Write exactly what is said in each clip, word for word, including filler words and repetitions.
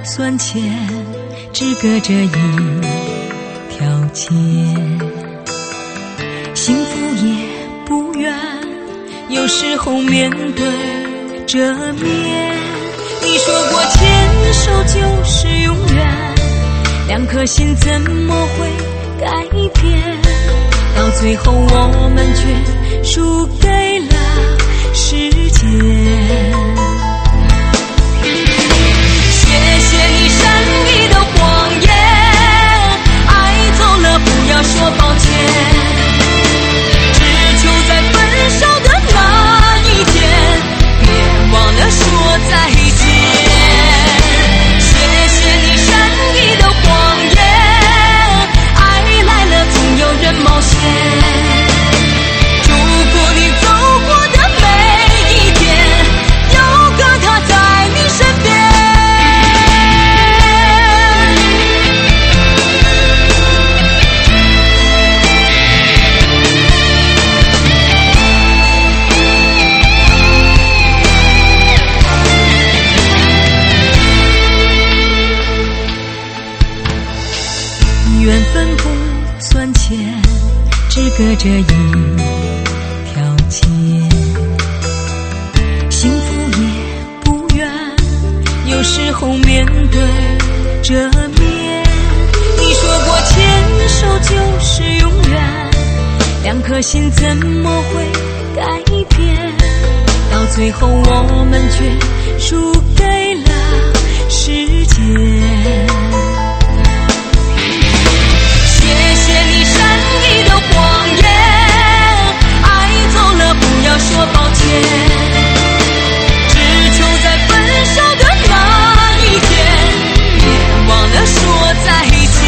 算钱，只隔着一条街。幸福也不远，有时候面对着面。你说过牵手就是永远，两颗心怎么会改变？到最后我们却输给了时间。谢谢你善意的谎言，爱走了不要说抱歉，只求在分手的那一天，别忘了说再见。谢谢你善意的谎言，爱来了总有人冒险，祝福你走过的每一天，有个他在你身边。缘分不算钱，只隔着一条街。幸福也不远，有时候面对着面。你说过牵手就是永远，两颗心怎么会改变？到最后我们却输给了时间。谢谢你善意的谎言，爱走了不要说抱歉，只求在分手的那一天，别忘了说再见。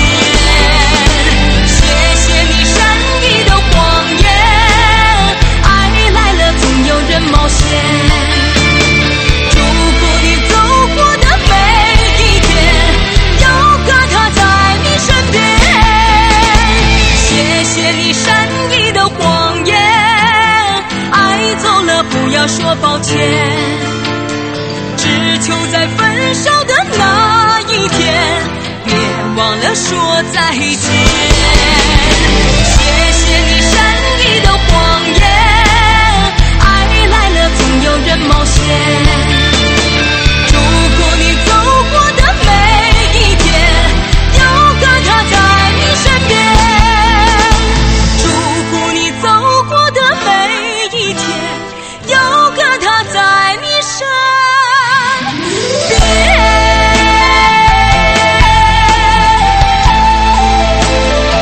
谢谢你善意的谎言，爱来了总有人冒险，祝福你走过的每一天，有个他在你身边。谢谢你善意的谎言，爱走了不要说抱歉，只求在分手的那一天，别忘了说再见。谢谢你善意的谎言，爱来了总有人冒险，祝福你走过的每一天，有个他在你身边。祝福你走过的每一天，有个他在你身边。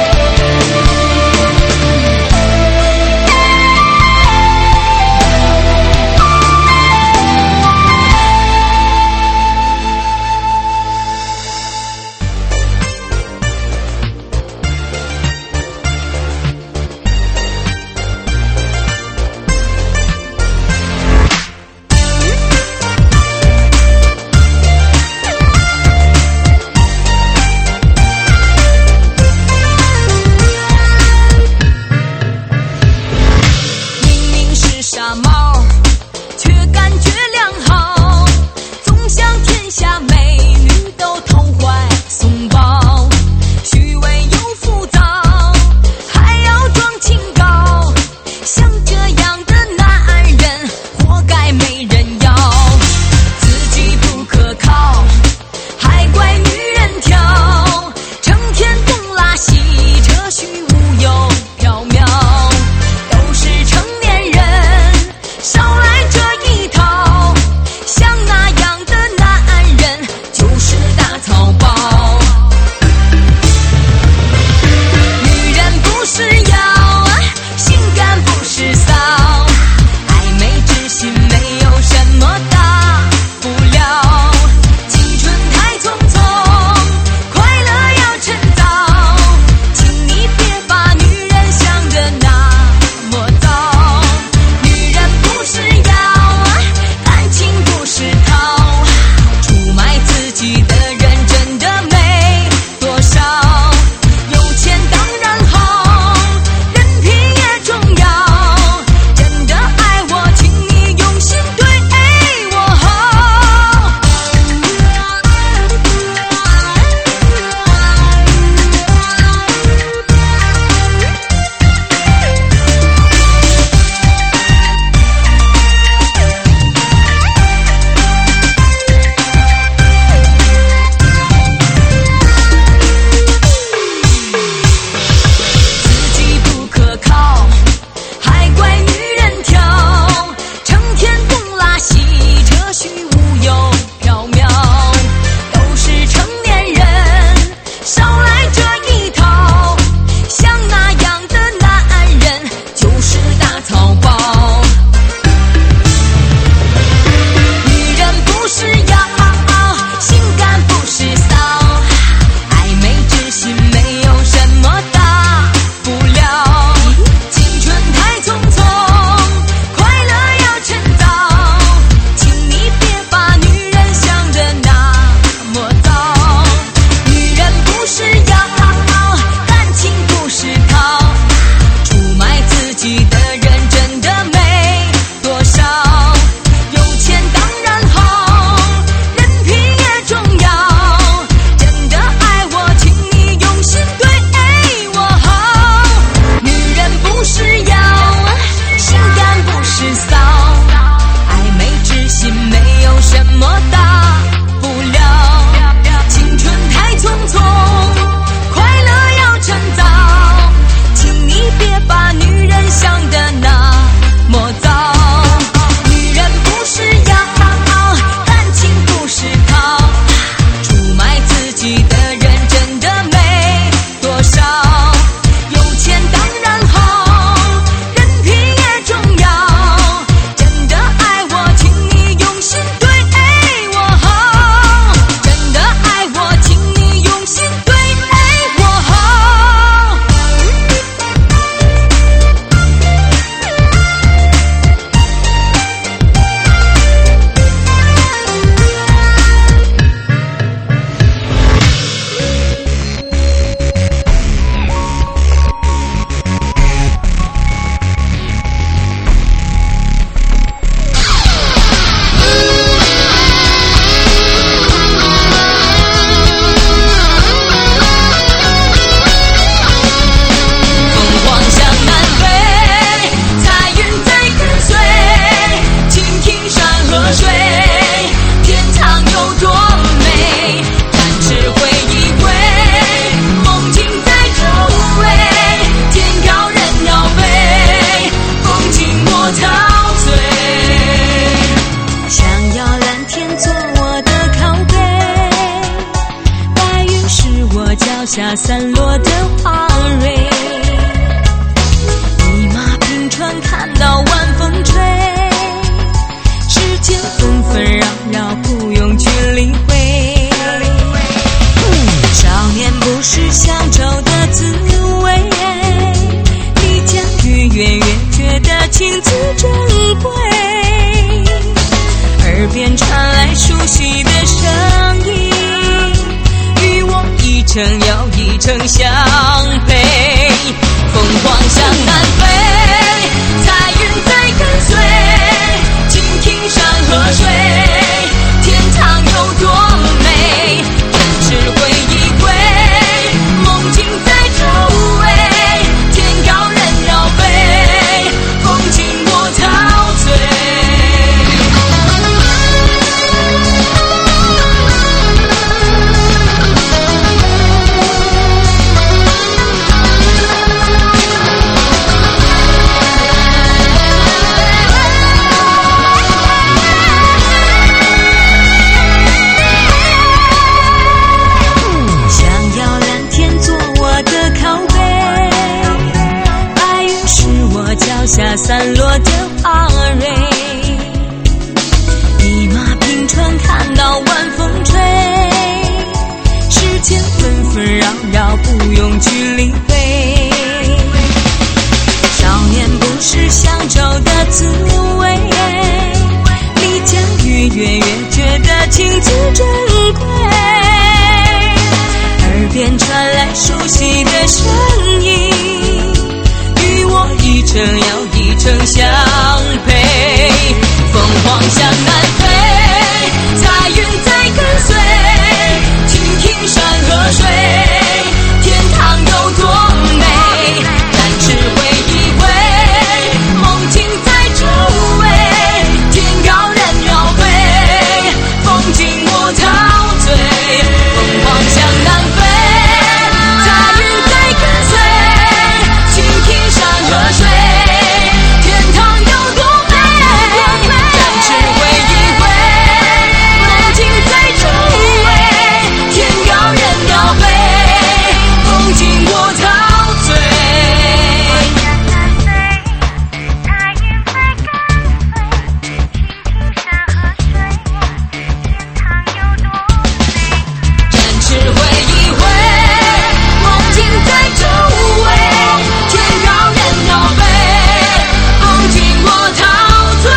下散落的花蕊。一马平川看到晚风吹，世间纷纷扰扰不用去理会。少年不识乡愁的滋味，离家愈远越觉得情字珍贵。耳边传来熟悉的声音，与我一程又一程相陪。凤凰向南飞，彩云在跟随，倾听山河水，天堂有多美，展翅挥一挥，梦境在周围，天高任绕飞，风景我陶醉。下散落的花蕊，一马平川看到晚风吹，世间纷纷扰扰不用去理会。少年不识乡愁的滋味，离家愈远越觉得情字珍贵。耳边传来熟悉的声音，与我一程又一程相陪。凤凰向南飞，彩云在跟随，倾听山河水，天堂有多美，展翅挥一挥，梦境在周围，天高任绕飞，风景我陶醉。凤凰向南飞，彩云在跟随，倾听山河水，天堂有多美，展翅挥一挥，梦境在周围，天高任绕飞，风景我陶醉。 彩云在跟随，倾听山河水，天堂有多美。 展翅挥一挥，梦境在周围，天高任绕飞，风景我陶醉。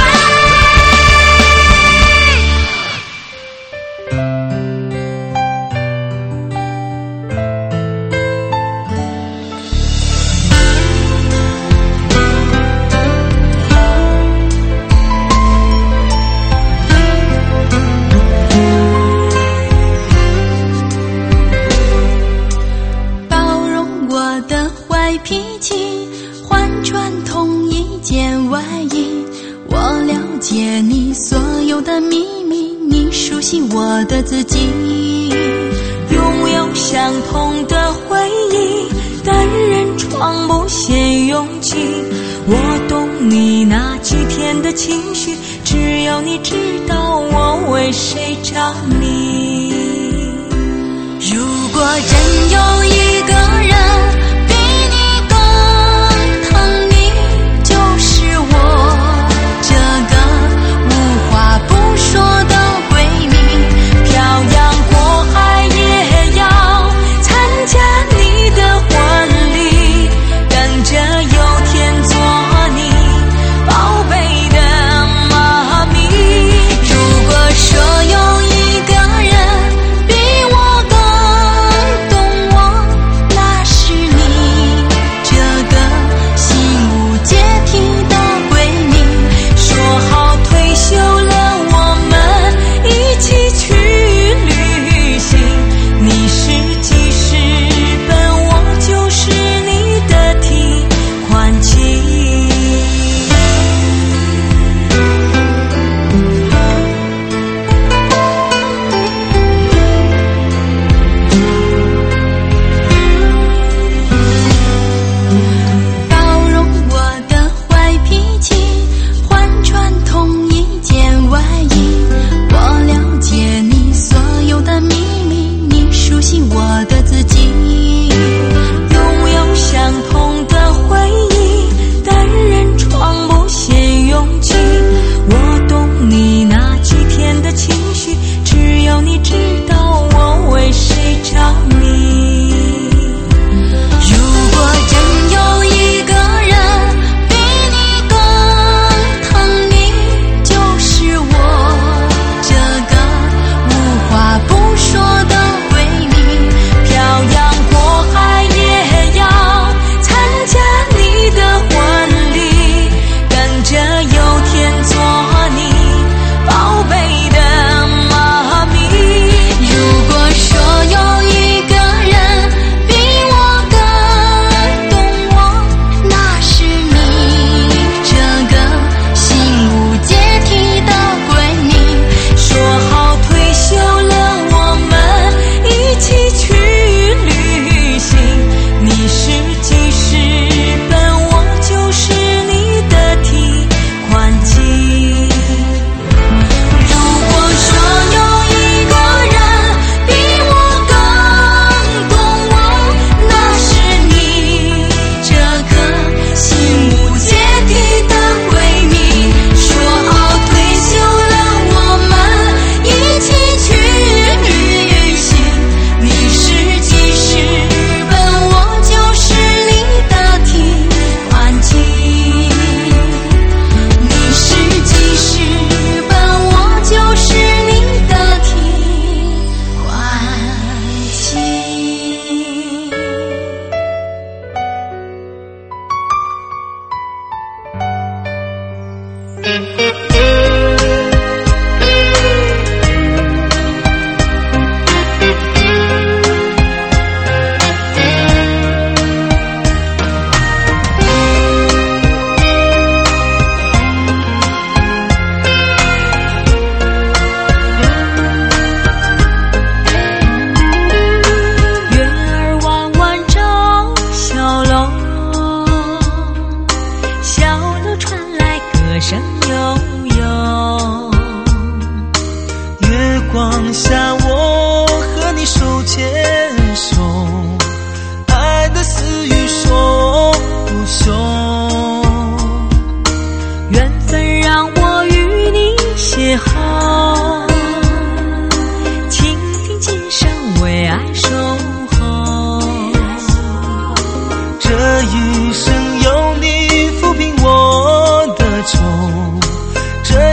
包容我的坏脾气，换穿同一件外衣。我了解你所有的秘密，你熟悉我的自己。拥有相同的回忆，但人闯不显勇气。我懂你那几天的情绪，只有你知道我为谁着迷。如果真有一个人比你更疼你，就是我这个无话不说的闺蜜。漂洋过海也要参加你的婚礼，等着有天做你宝贝的妈咪。如果说有一个人比我更懂我，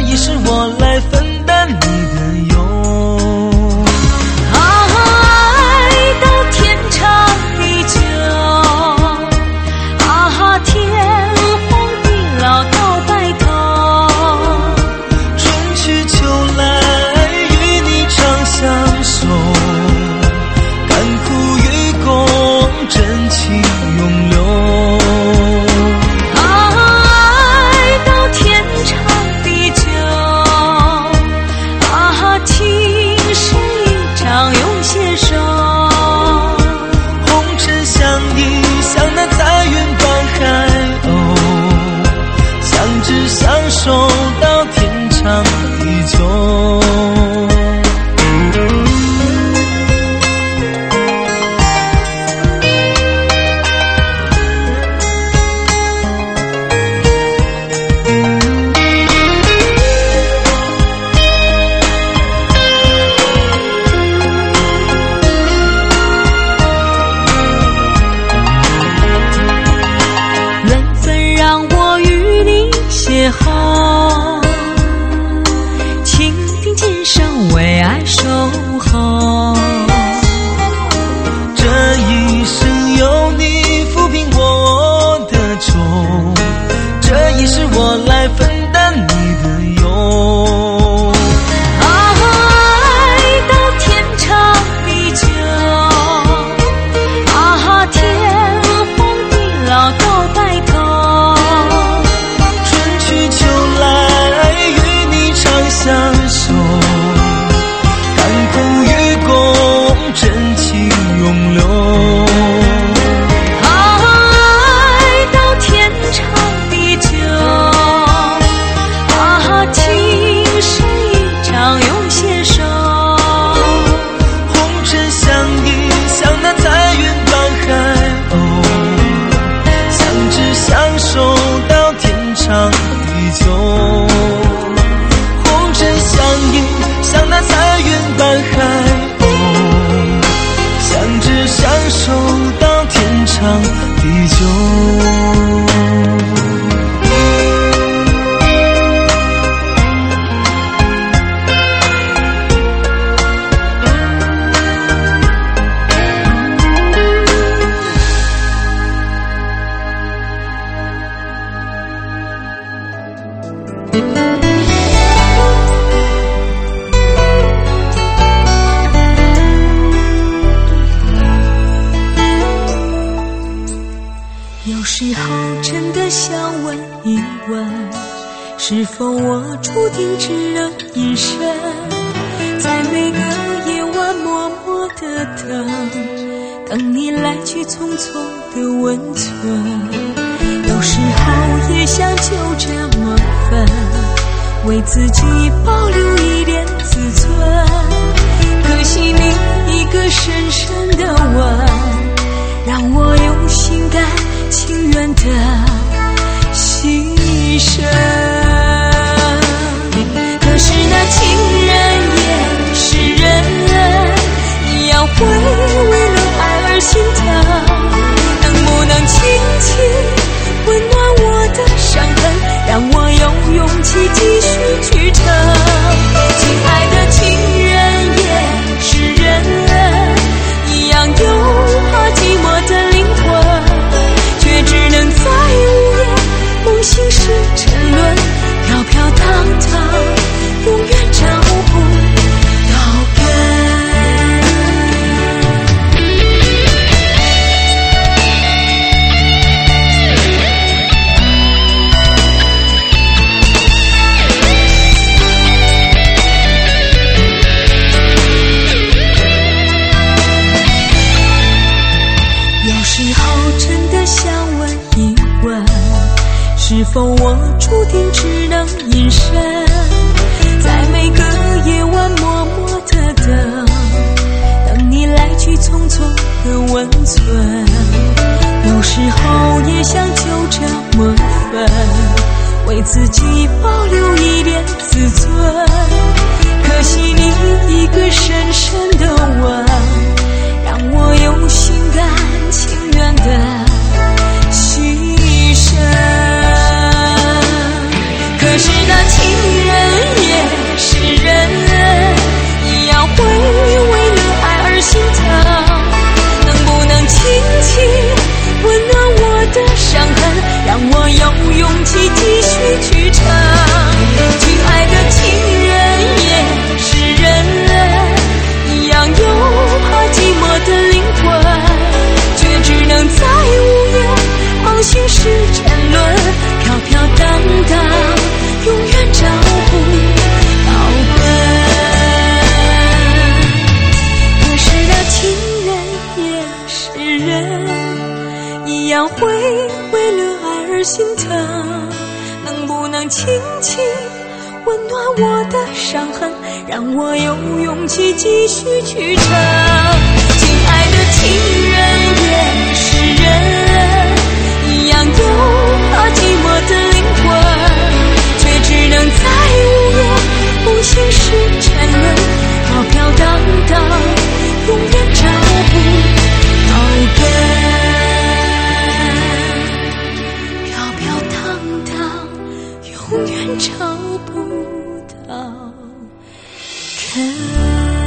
已是我来分担你的忧。 爱到天长地久，啊，天荒地老到白头， 春去秋来与你长相守，甘苦与共真情永留。 爱到天长地久，啊，情是一场永携手， 红尘相依，像那彩云伴海鸥，相知相守到天长地久。 缘分让我与你邂逅，情定今生为爱守候。 这一生有你抚平我的愁，这一世我来分担你的忧。 爱到天长地久，啊，天荒地老到白头， 春去秋来与你长相守，甘苦与共真情永留。 爱到天长地久，啊，情是一场永携手， 红尘相依，像那彩云伴海鸥，相知相守到天长地久。红尘相依，像那彩云伴海鸥，相知相守到天长地久。 有时候真的想问一问，是否我注定只能一生，在每个夜晚默默地等，等你来去匆匆的温存。有时候也想就这么分，为自己保留一点自尊，可惜你一个深深的吻，让我用心甘情愿的牺牲。可是那情人也是人，一样会为了爱而心疼，能不能轻轻温暖我的伤痕，让我有勇气继续去撑。亲爱的情人也是人，一样有怕寂寞的灵魂，却只能在午夜梦醒时沉沦。 温暖我的伤痕，让我有勇气继续去撑。亲爱的情人也是人，一样有怕寂寞的灵魂，却只能在午夜无心事沉沦，飘飘荡荡，永远找不到根。飘飘荡荡，永远找不到根。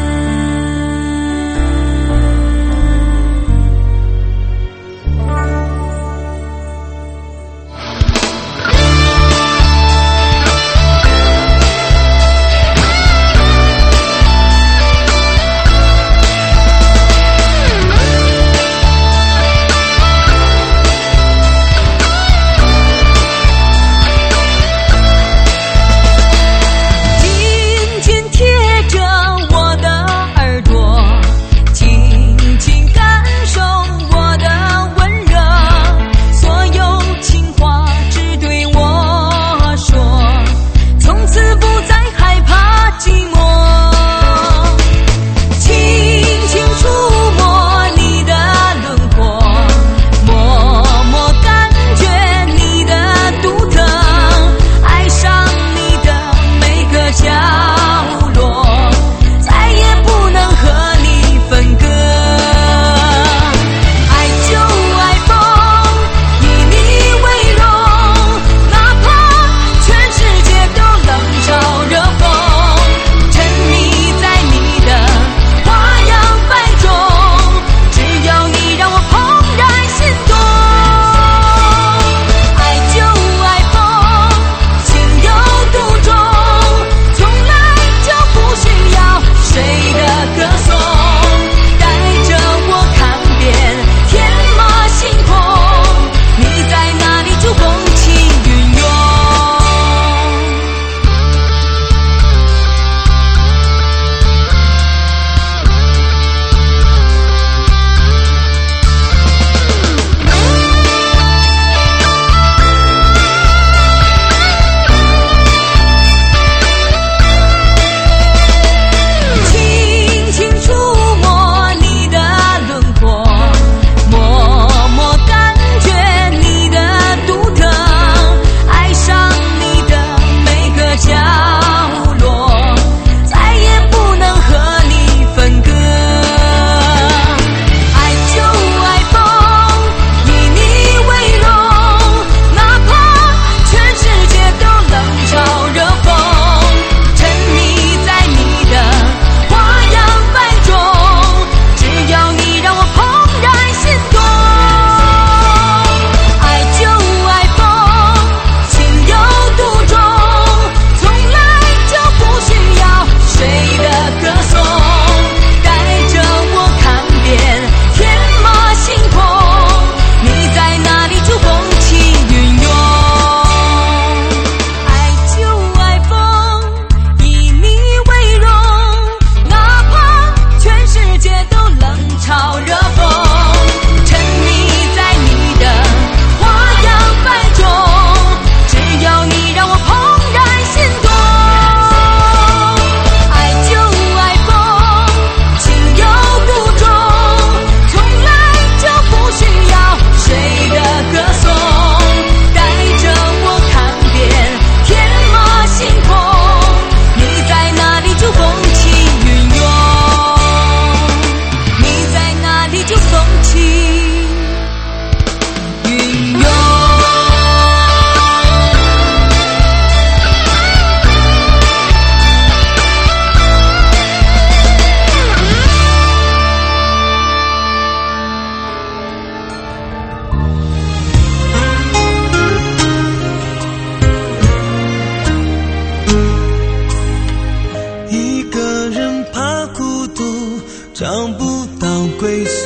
找不到归宿，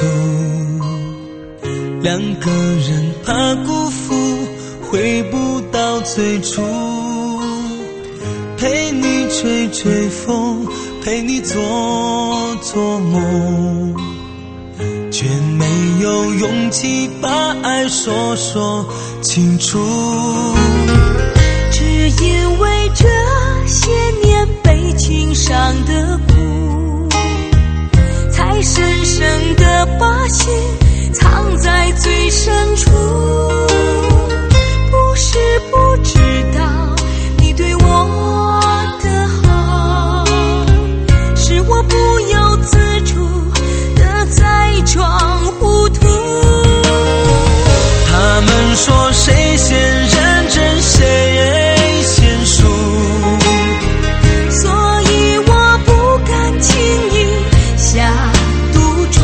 两个人怕辜负，回不到最初。陪你吹吹风，陪你做做梦，却没有勇气把爱说说清楚。 只因为这些上的苦，才深深地把心藏在最深处。不是不知道你对我的好，是我不由自主地在装糊涂。 他们说谁先认真谁先输， 所以我不敢轻易下赌注。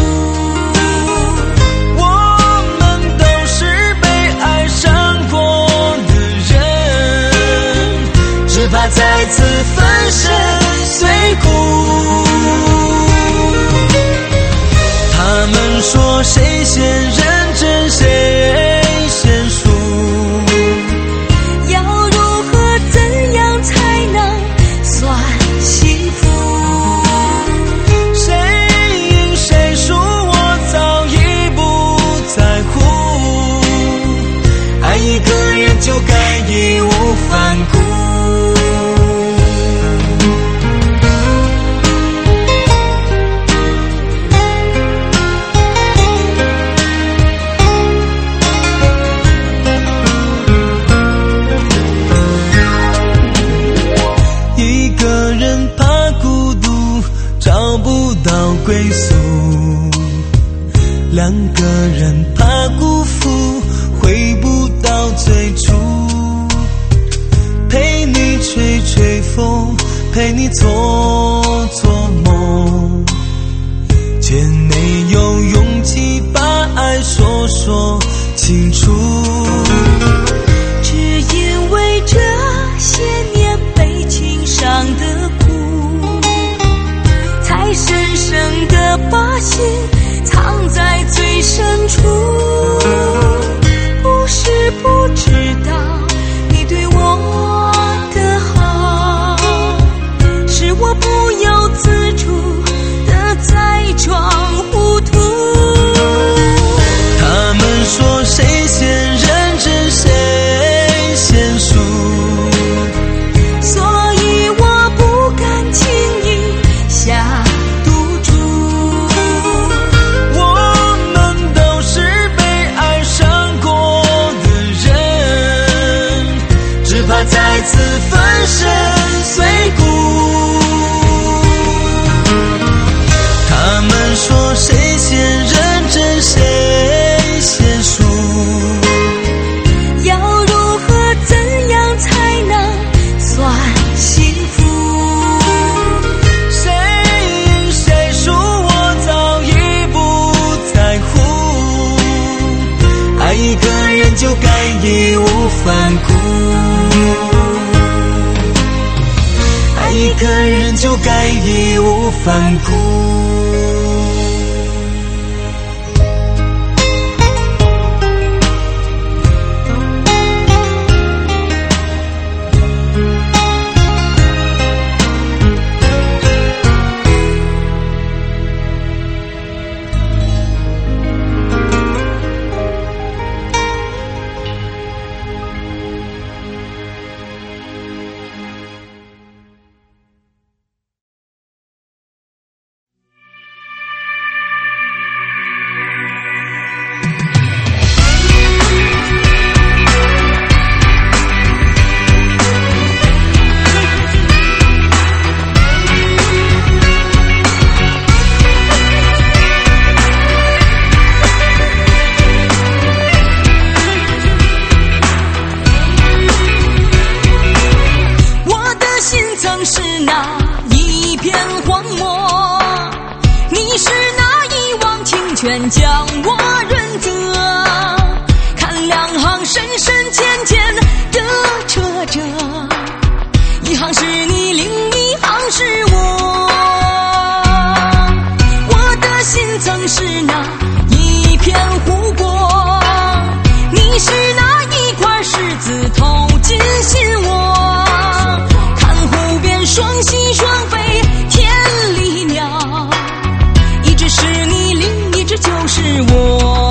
我们都是被爱伤过的人，只怕再次粉身碎骨。他们说谁先认真谁先输， 要如何怎样才能算幸福？ 谁赢谁输我早已不在乎，爱一个人就该义无反顾。找不到归宿，两个人怕辜负，回不到最初。陪你吹吹风，陪你做做梦，却没有勇气把爱说说清楚。 只因为这些年被情伤的苦，才深深地把心藏在最深处。不是不知道你对我的好，是我不由自主地在装糊涂。 他们说谁先认真谁先输， 所以我不敢轻易下赌注。 我们都是被爱伤过的人，只怕再次粉身碎骨。他们说谁先认真谁先输， 要如何怎样才能算幸福？ 谁赢谁输我早已不在乎，爱一个人就该义无反顾，爱一个人就该义无反顾。 全将我认得，看两行深深浅浅的车辙，一行是你，另一行是我。我的心曾是那一片湖泊，你是那一块石子投进心窝。看湖边双栖双飞天里鸟，一只是你，另一只就是我。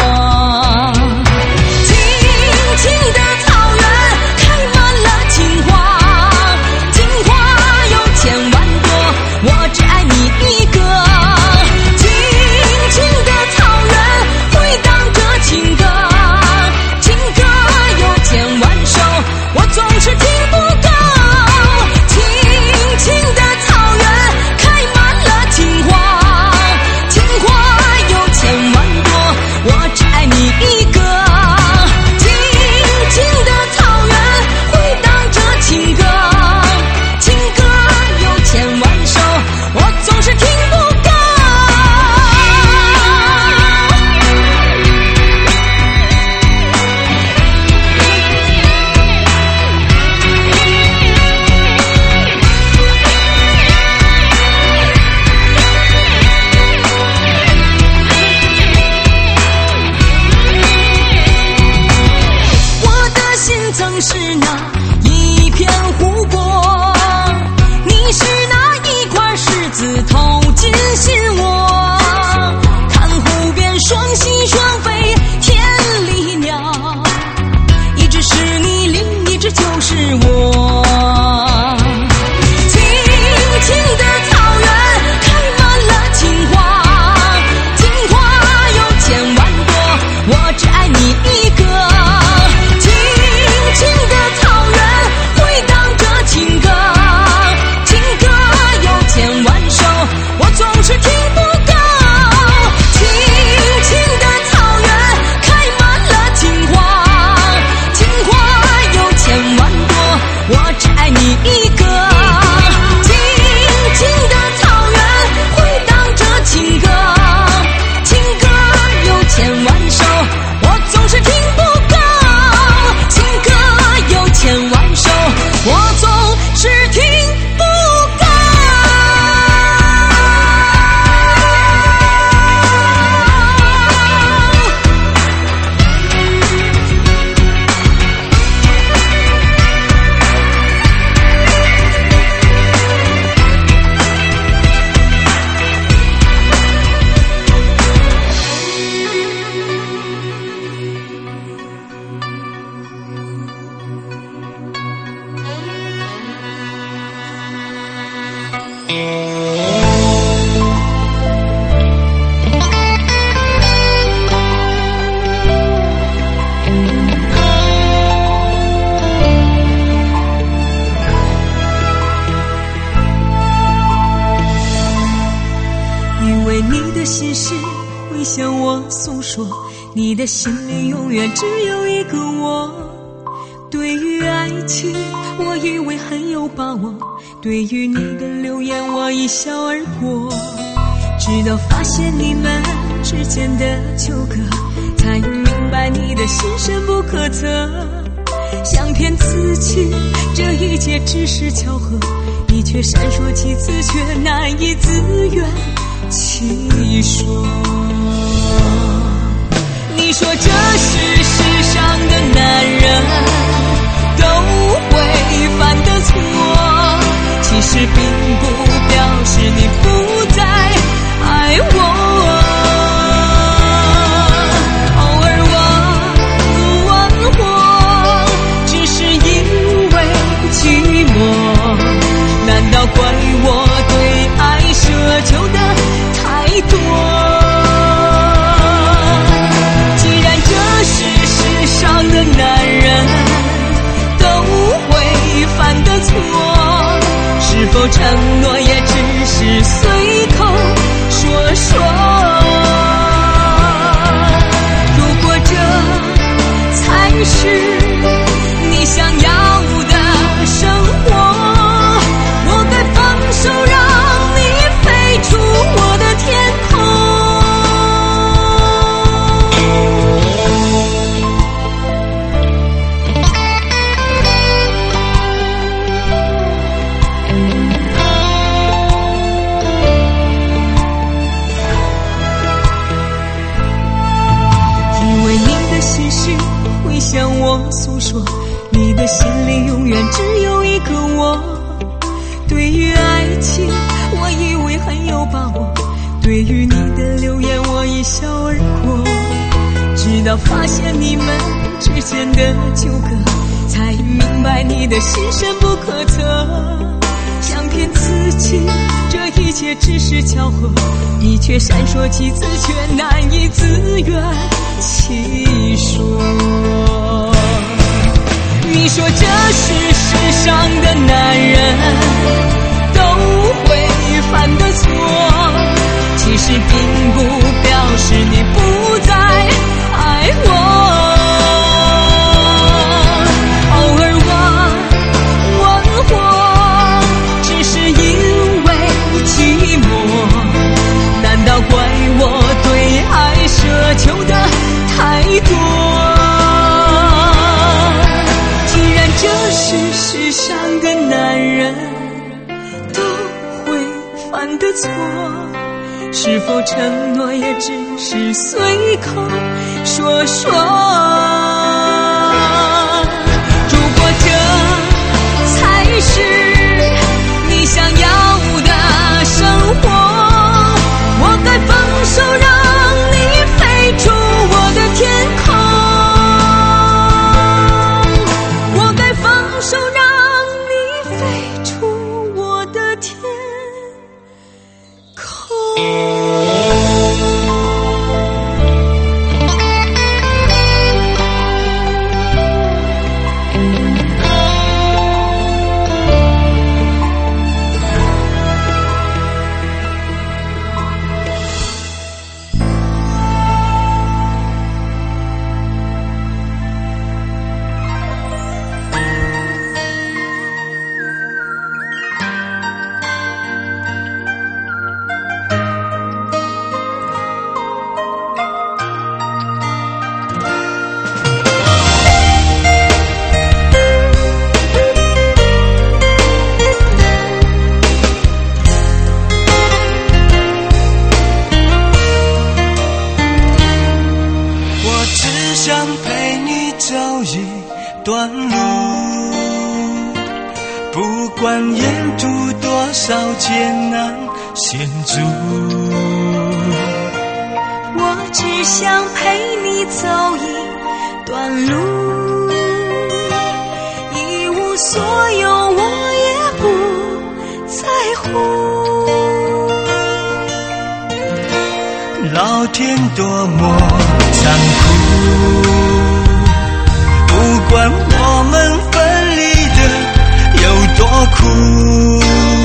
青青的草原开满了金花，金花有千万朵，我因为你的心事会向我诉说，你的心里永远只有一个我。对于爱情我以为很有把握，对于你的流言我一笑而过，直到发现你们之间的纠葛，才明白你的心深不可测。想骗自己这一切只是巧合，你却闪烁其词却难以自圆其说。你说这是世上的男人都会犯的错，其实并不表示你不再爱我。偶尔我问我，只是因为寂寞，难道怪我对爱奢求的太多？的男人都会犯的错，是否承诺也只是随口说说？如果这才是你想要的生活，我该放手让你飞出我的天空。向我诉说，你的心里永远只有一个我。对于爱情我以为很有把握，对于你的流言我一笑而过，直到发现你们之间的纠葛，才明白你的心深不可测。想骗自己这一切只是巧合，你却闪烁其词却难以自圆其说。你说这是世上的男人都会犯的错，其实并不表示你不再爱我。偶尔我问我，只是因为寂寞，难道怪我对爱奢求的太多？这是世上的男人都会犯的错，是否承诺也只是随口说说？如果这才是你想要的生活，我该放手让你飞出我的天空。手让你飞出我的天空。 段路，不管沿途多少艰难险阻， 我只想陪你走一段路，一无所有我也不在乎。 老天多么残酷，不管我们分离的有多苦，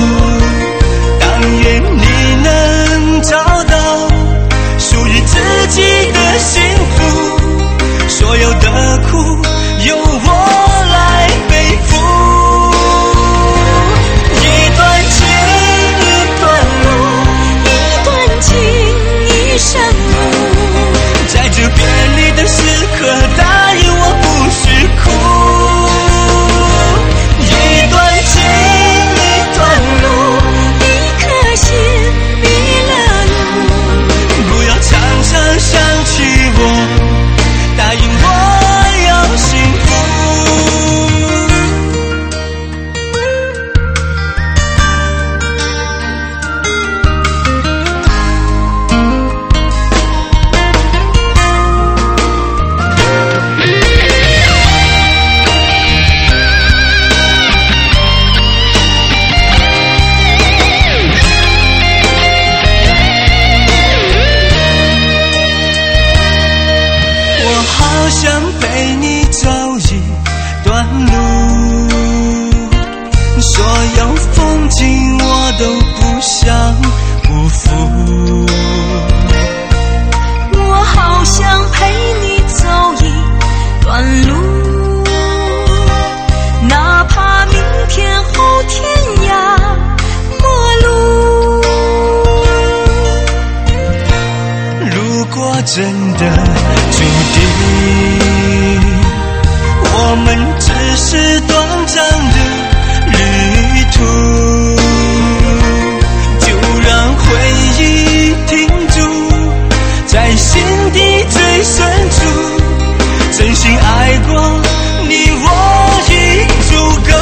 但愿你能找到属于自己的幸福，所有的苦由我来背负。一段情一段路， 一段情一生路， 在这别离的时刻答应我不是哭。一段情一段路， 一颗心迷了路， 不要常常想起我，答应我要幸福。我好想陪你走一段路，所有风景我都不想辜负。 我好想陪你走一段路，哪怕明天后天涯陌路。 如果真的注定我们只是短暂的旅途，就让回忆停驻在心底最深处，真心爱过你我已足够。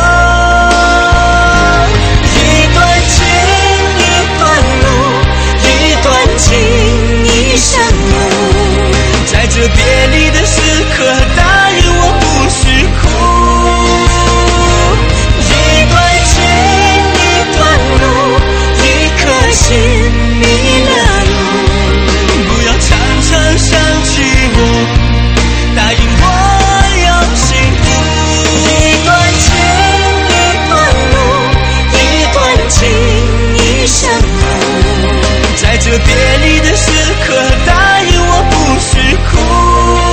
一段情一段路，一段情一生路，在这别离的时刻答应我不是哭。一段情一段路，一颗心迷了路，不要常常想起我，答应我要幸福。一段情一段路，一段情一生路，在这别离的时刻答应我不是哭。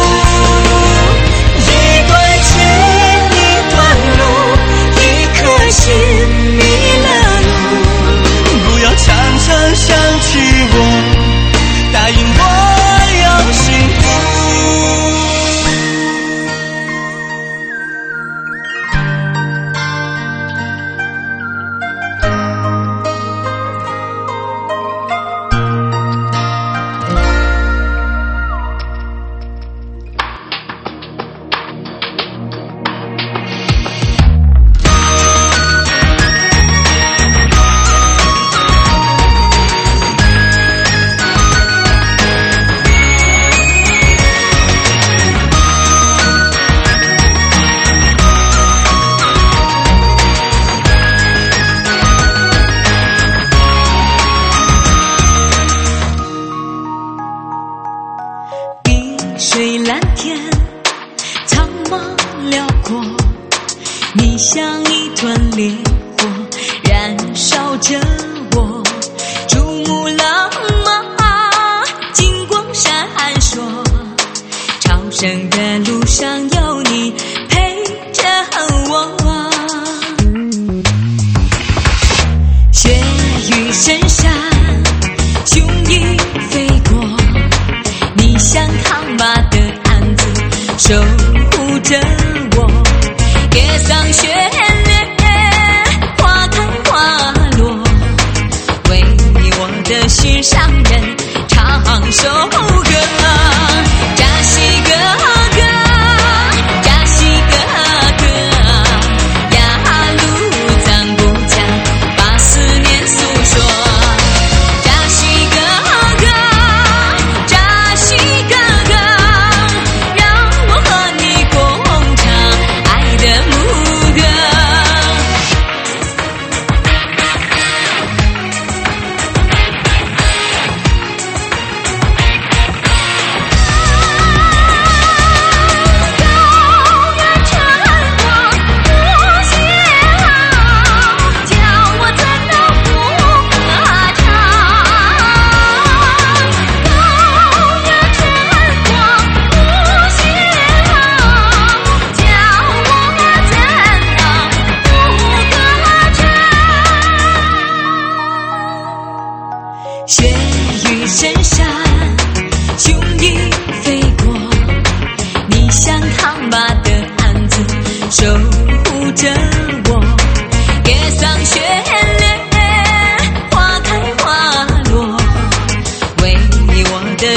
一段情一段路，一颗心迷了路，不要常常想起我，答应我要幸福。 碧水蓝天，苍茫辽阔，你像一团烈火，燃烧着我。珠穆朗玛，金光闪烁，朝圣的路上有你陪着我。血雨深山，雄鹰飞过，你像扛把的鞍子，守护着我。夜桑雪烈，花开花落，为我的心上人唱首歌。扎西哥哥，扎西哥哥，呀路咱不讲，把思念诉说。扎西哥哥，扎西哥哥，让我和你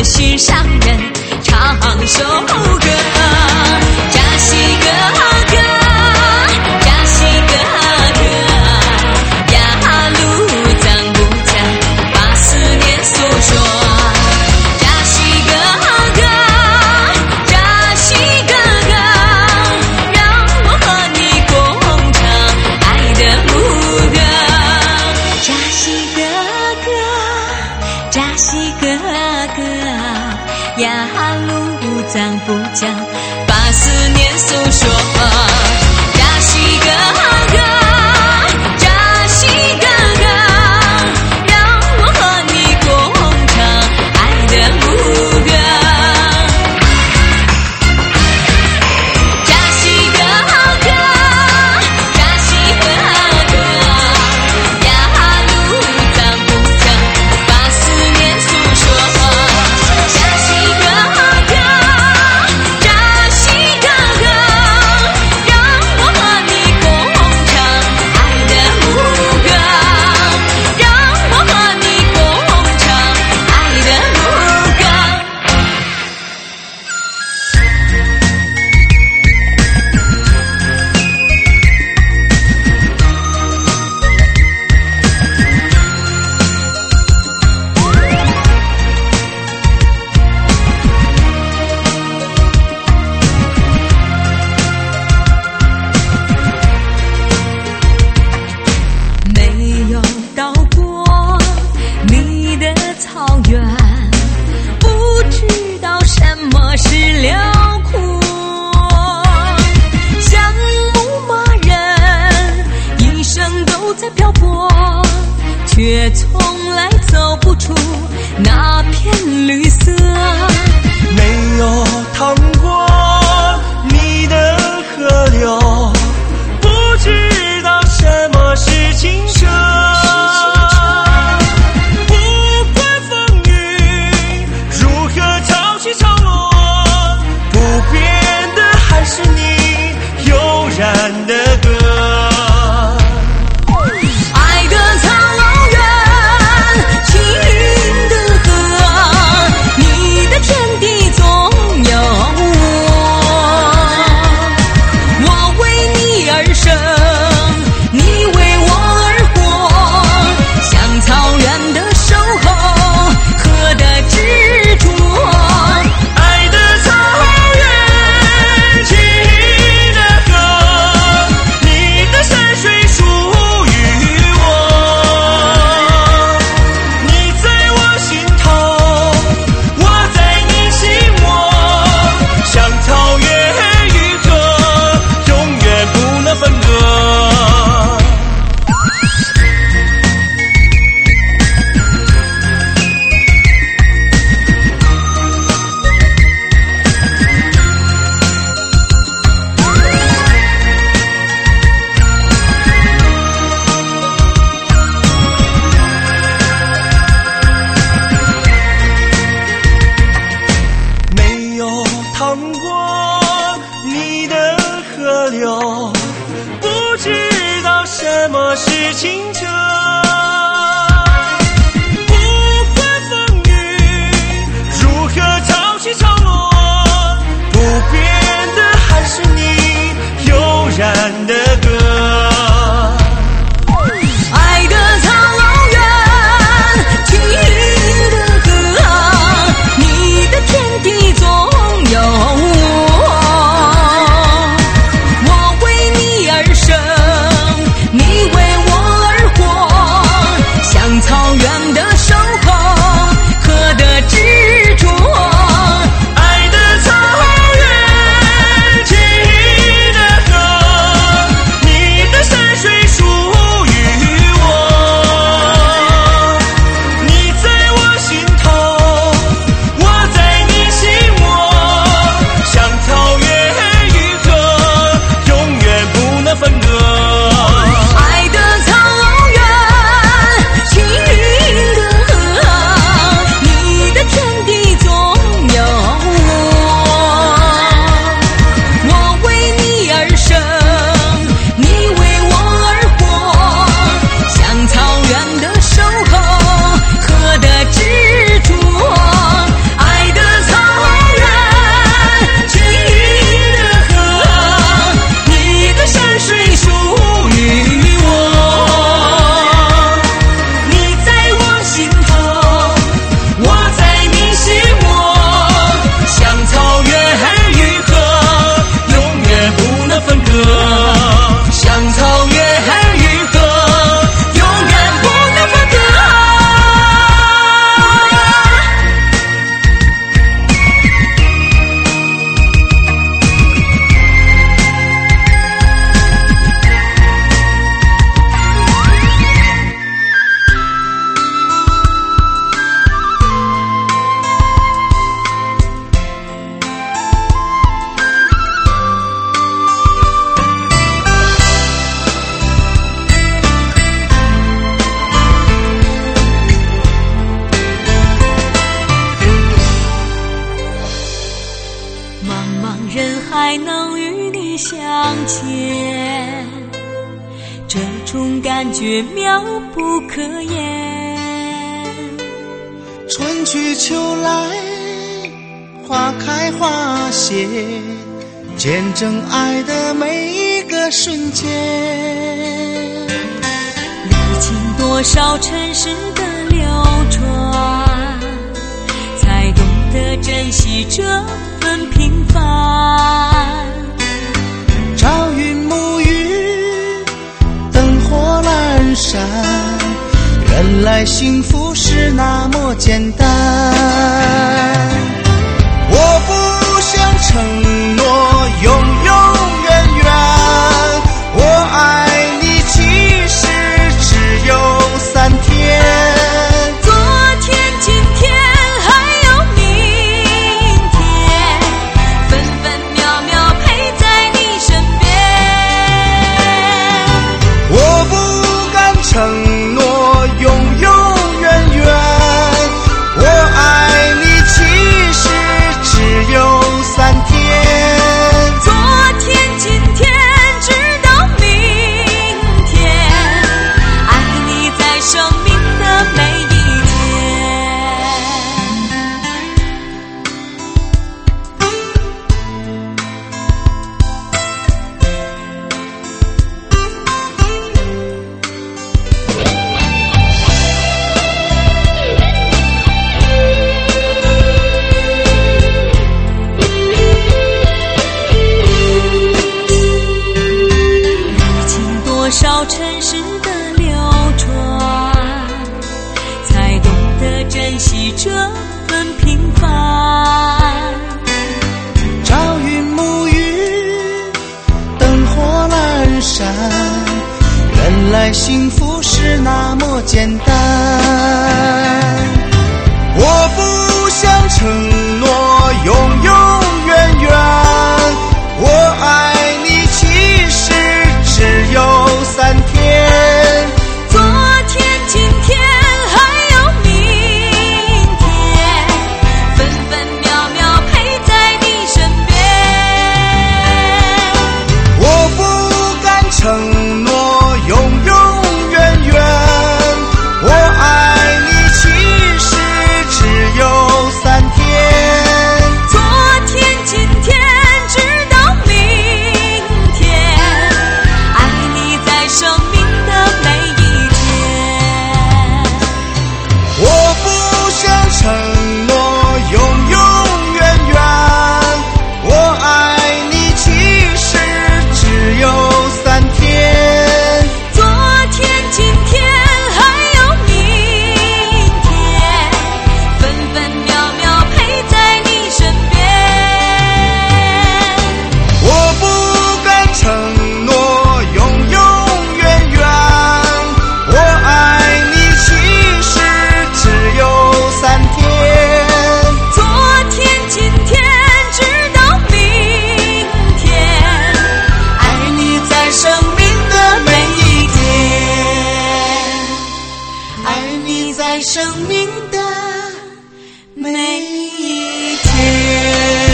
心上人唱首歌，扎西哥哥，扎西哥哥，呀路脏不脏，把思念诉说。扎西哥哥，扎西哥哥，让我和你共唱爱的牧歌。扎西哥哥，扎西哥哥，呀路脏不脏，把思念诉说。扎西哥哥，扎西哥哥，让我和你共唱爱的牧歌。扎西哥哥，扎西哥哥，呀路脏不脏，把思念诉说。扎西哥哥，扎西哥哥，让我和你共唱爱的牧歌，让我和你共唱爱的牧歌。没有到过你的草原，不知道什么是辽阔。像牧马人，一生都在漂泊，却从来走不出那片绿色。 没有趟过你的河流，不知道什么是清澈。不管风雨如何潮起潮落，不变的还是你悠然的歌。 爱的草原，青云的河，你的天地总感觉妙不可言。 春去秋来，花开花谢，见证爱的每一个瞬间。 历经多少尘世的流转，才懂得珍惜这份平凡。 朝云暮雨，灯火阑珊，原来幸福是那么简单。我不想承诺永永远远，我爱你其实只有三天。 昨天今天还有明天，分分秒秒陪在你身边。 我不敢承诺永永远远，我爱你其实只有三天。 昨天今天直到明天，爱你在生命的每一多少尘世的流转，才懂得珍惜这份平凡。 朝云暮雨，灯火阑珊，原来幸福是那么简单。我不想承诺永永远远，我爱你其实只有三天。 昨天今天还有明天，分分秒秒陪在你身边。 我不敢承诺永永远远，我爱你其实只有三天。 昨天今天直到明天，爱你在生命的每一天。 我不想承诺永永远远，我爱你其实只有三天。 昨天今天还有明天，分分秒秒陪在你身边。 我不敢承诺永永远远，我爱你其实只有三天。 昨天今天直到明天，爱你在生命的每一天，爱你在生命的每一天。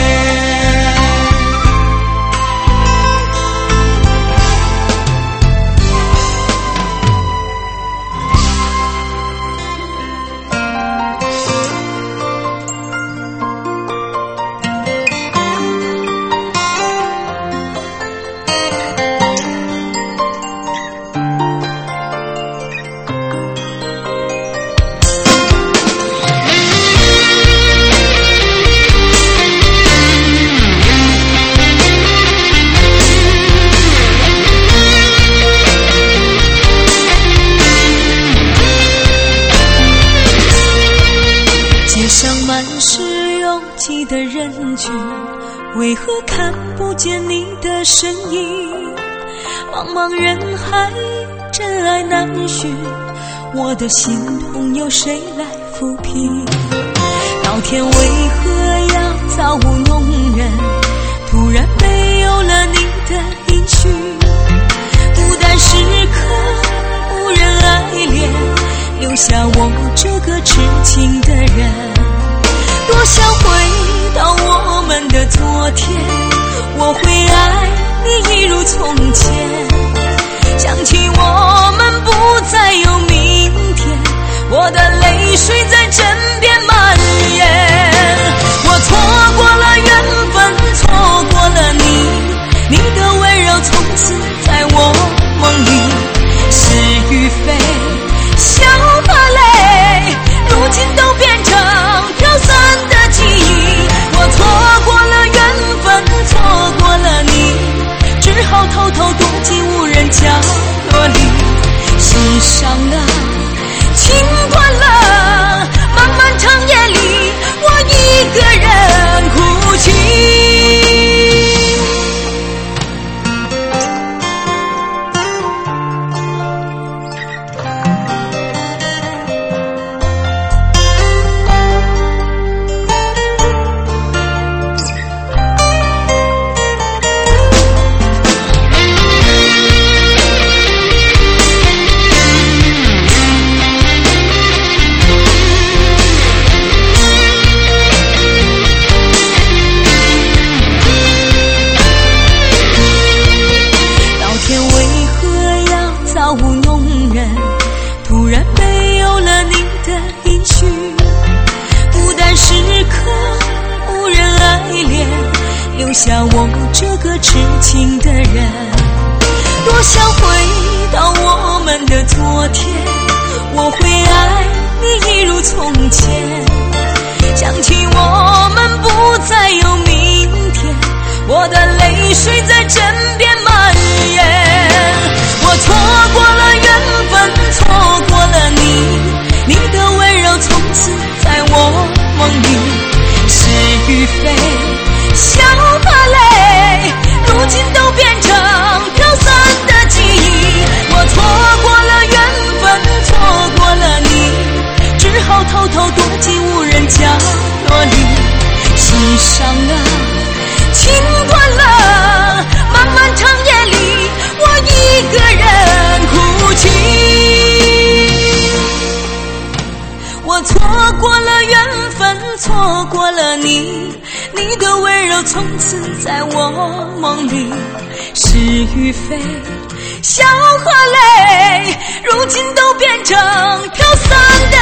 街上满是拥挤的人群，为何看不见你的身影？茫茫人海，真爱难寻，我的心痛有谁来抚平？老天为何要造物弄人？突然没有了你的音讯，孤单时刻无人爱怜，留下我这个痴情的人。多想回到我们的昨天，我会爱你一如从前，想起我们不我这个痴情的人。多想回到我们的昨天，我会爱你一如从前。想起我们不再有明天，我的泪水在枕边蔓延。我错过了缘分，错过了你，你的温柔从此在我梦里。是与非，笑和泪，如今都变成飘散的记忆。我错过了缘分，错过了你，只好偷偷躲进无人角落里。世上啊，情断了，漫漫长夜里，我一个人哭泣。我错过了缘分，错过了你，你的温柔从此在我梦里。是与非，笑和泪，如今都变成飘散